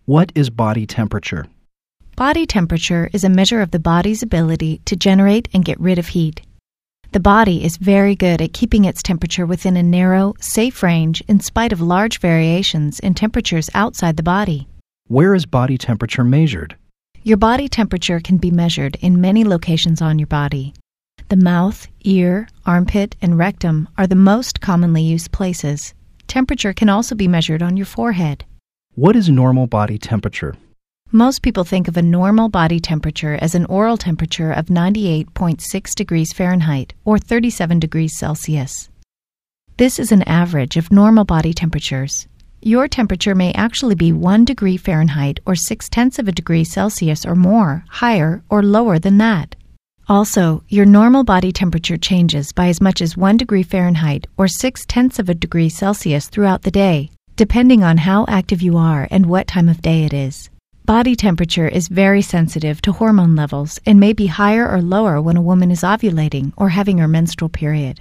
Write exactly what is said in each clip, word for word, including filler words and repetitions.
What is body temperature? Body temperature is a measure of the body's ability to generate and get rid of heat. The body is very good at keeping its temperature within a narrow, safe range in spite of large variations in temperatures outside the body. Where is body temperature measured? Your body temperature can be measured in many locations on your body. The mouth, ear, armpit, and rectum are the most commonly used places. Temperature can also be measured on your forehead. What is normal body temperature? Most people think of a normal body temperature as an oral temperature of ninety-eight point six degrees Fahrenheit or thirty-seven degrees Celsius. This is an average of normal body temperatures. Your temperature may actually be one degree Fahrenheit or six-tenths of a degree Celsius or more, higher or lower than that. Also, your normal body temperature changes by as much as one degree Fahrenheit or six-tenths of a degree Celsius throughout the day, depending on how active you are and what time of day it is. Body temperature is very sensitive to hormone levels and may be higher or lower when a woman is ovulating or having her menstrual period.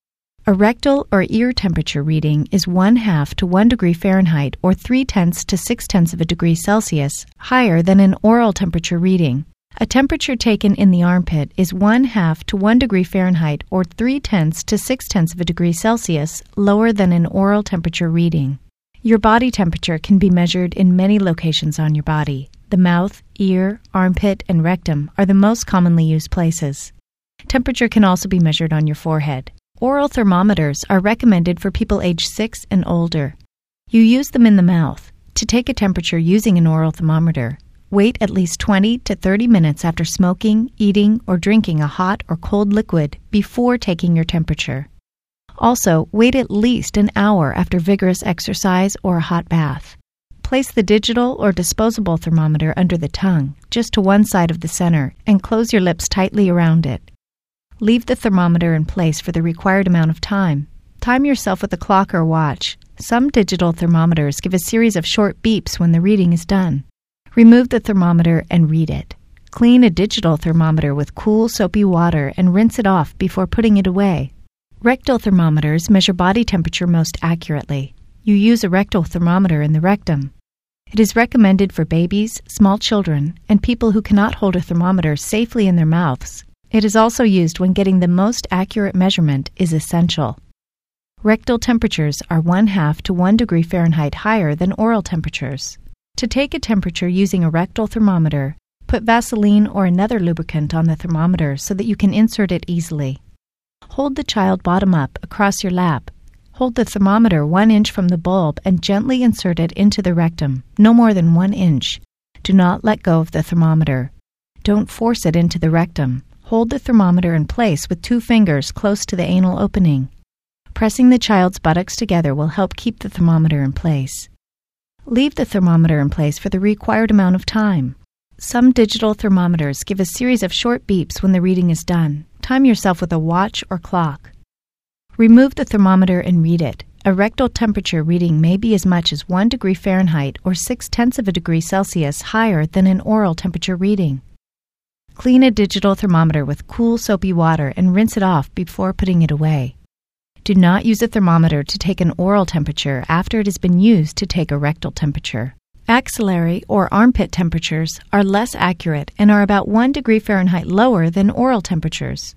A rectal or ear temperature reading is one-half to one degree Fahrenheit or three-tenths to six-tenths of a degree Celsius higher than an oral temperature reading. A temperature taken in the armpit is one-half to one degree Fahrenheit or three-tenths to six-tenths of a degree Celsius lower than an oral temperature reading. Your body temperature can be measured in many locations on your body. The mouth, ear, armpit, and rectum are the most commonly used places. Temperature can also be measured on your forehead. Oral thermometers are recommended for people aged six and older. You use them in the mouth. To take a temperature using an oral thermometer, wait at least twenty to thirty minutes after smoking, eating, or drinking a hot or cold liquid before taking your temperature. Also, wait at least an hour after vigorous exercise or a hot bath. Place the digital or disposable thermometer under the tongue, just to one side of the center, and close your lips tightly around it. Leave the thermometer in place for the required amount of time. Time yourself with a clock or watch. Some digital thermometers give a series of short beeps when the reading is done. Remove the thermometer and read it. Clean a digital thermometer with cool, soapy water and rinse it off before putting it away. Rectal thermometers measure body temperature most accurately. You use a rectal thermometer in the rectum. It is recommended for babies, small children, and people who cannot hold a thermometer safely in their mouths. It is also used when getting the most accurate measurement is essential. Rectal temperatures are one-half to one degree Fahrenheit higher than oral temperatures. To take a temperature using a rectal thermometer, put Vaseline or another lubricant on the thermometer so that you can insert it easily. Hold the child bottom up across your lap. Hold the thermometer one inch from the bulb and gently insert it into the rectum, no more than one inch. Do not let go of the thermometer. Don't force it into the rectum. Hold the thermometer in place with two fingers close to the anal opening. Pressing the child's buttocks together will help keep the thermometer in place. Leave the thermometer in place for the required amount of time. Some digital thermometers give a series of short beeps when the reading is done. Time yourself with a watch or clock. Remove the thermometer and read it. A rectal temperature reading may be as much as one degree Fahrenheit or six-tenths of a degree Celsius higher than an oral temperature reading. Clean a digital thermometer with cool, soapy water and rinse it off before putting it away. Do not use a thermometer to take an oral temperature after it has been used to take a rectal temperature. Axillary or armpit temperatures are less accurate and are about one degree Fahrenheit lower than oral temperatures.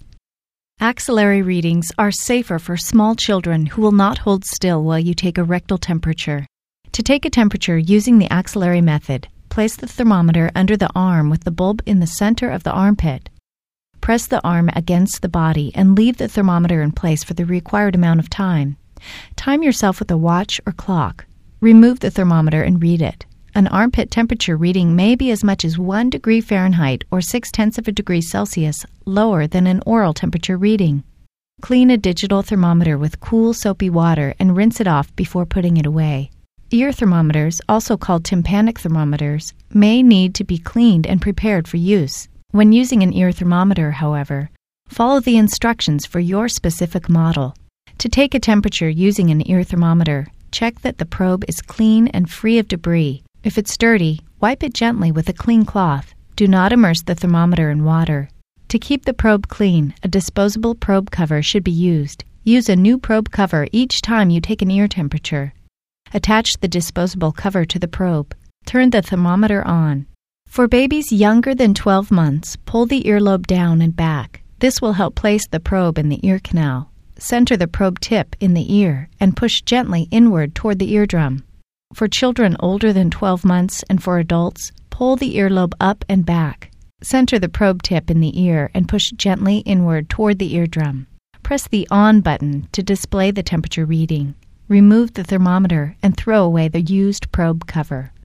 Axillary readings are safer for small children who will not hold still while you take a rectal temperature. To take a temperature using the axillary method, place the thermometer under the arm with the bulb in the center of the armpit. Press the arm against the body and leave the thermometer in place for the required amount of time. Time yourself with a watch or clock. Remove the thermometer and read it. An armpit temperature reading may be as much as one degree Fahrenheit or six-tenths of a degree Celsius lower than an oral temperature reading. Clean a digital thermometer with cool, soapy water and rinse it off before putting it away. Ear thermometers, also called tympanic thermometers, may need to be cleaned and prepared for use. When using an ear thermometer, however, follow the instructions for your specific model. To take a temperature using an ear thermometer, check that the probe is clean and free of debris. If it's dirty, wipe it gently with a clean cloth. Do not immerse the thermometer in water. To keep the probe clean, a disposable probe cover should be used. Use a new probe cover each time you take an ear temperature. Attach the disposable cover to the probe. Turn the thermometer on. For babies younger than twelve months, pull the earlobe down and back. This will help place the probe in the ear canal. Center the probe tip in the ear and push gently inward toward the eardrum. For children older than twelve months and for adults, pull the earlobe up and back. Center the probe tip in the ear and push gently inward toward the eardrum. Press the on button to display the temperature reading. Remove the thermometer and throw away the used probe cover.